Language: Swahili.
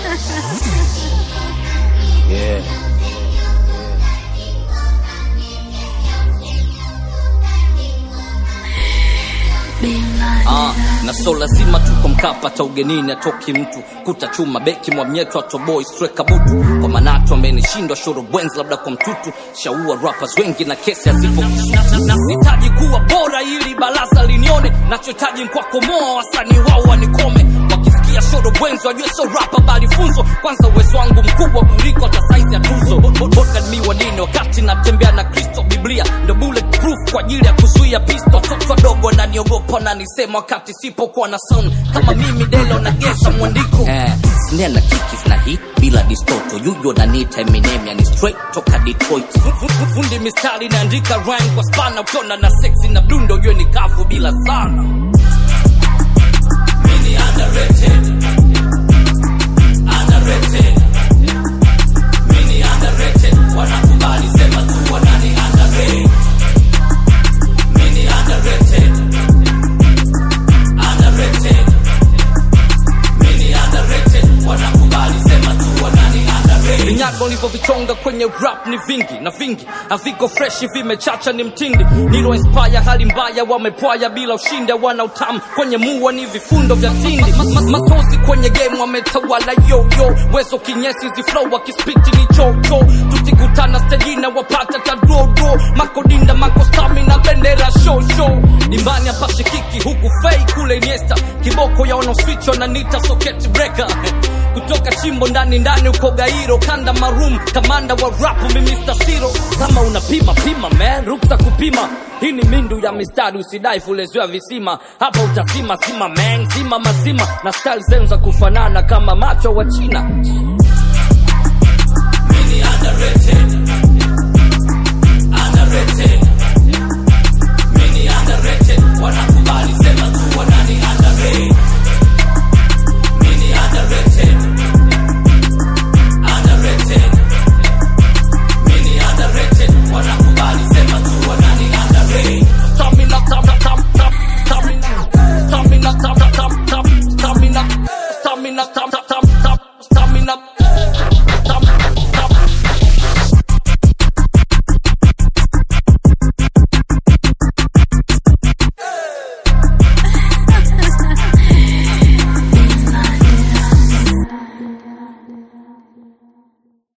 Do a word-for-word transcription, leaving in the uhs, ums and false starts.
Yeah. Ah, na so lazima tuko Mkapa ta ugenini atoki mtu kuta chuma beki mwamnyeto atoboi striker butu kwa manatu amenishindwa shoro bwenz labda kwa mtutu shaua rappers wengi na kesi asipo nasitaji kuwa bora ili balaza linione nachotaji mkwako moa wasanii wao wanikome wakisikia shoro bwenz wajue so rapper bali funzo kwanza uwezo wangu mkubwa kuliko hata size ya tuzo boka mi wanini wakati natembea na Kristo Biblia ndo bulletproof kwa ajili ya kuzuia pistol toto dogo na niogopa na nisema wakati sipo kwa na sound kama mimi delo na gesa mwandiko eh snare na kicks na hit bila distorto yujo na nita Eminem yani straight toka Detroit fundi mistari naandika rhyme kwa spana ukiona na sexy na blundo yue ni kafu bila sana mini underrated underrated mini underrated wanakubali sema tu wanani underrated mini underrated underrated mini underrated wanakubali sema tu wanani underrated vinyago nilivyo vichonga kwenye rap ni vingi na vingi haviko fresh vimechacha ni mtindi nilo inspire hali mbaya wamepwaya bila ushindi wana utamu kwenye mua ni vifundo vya tindi matozi kwenye game wametawala yo yo wezo kinyesi zi flow wakispiti ni chocho tutikutana stajina wapata tadrodo makodinda mako stamina bendera show show dimbani hapa shikiki huku fake kule Iniesta kiboko ya ono switch na nita socket breaker kutoka chimbo ndani ndani uko Gairo kanda maroom kamanda wa rap mi mister Siro kama unapima pima man ruksa kupima hii ni mindu ya mistari usidai fuleziwa visima hapa utasima sima man sima mazima na style zenu za kufanana kama macho wa China mini underrated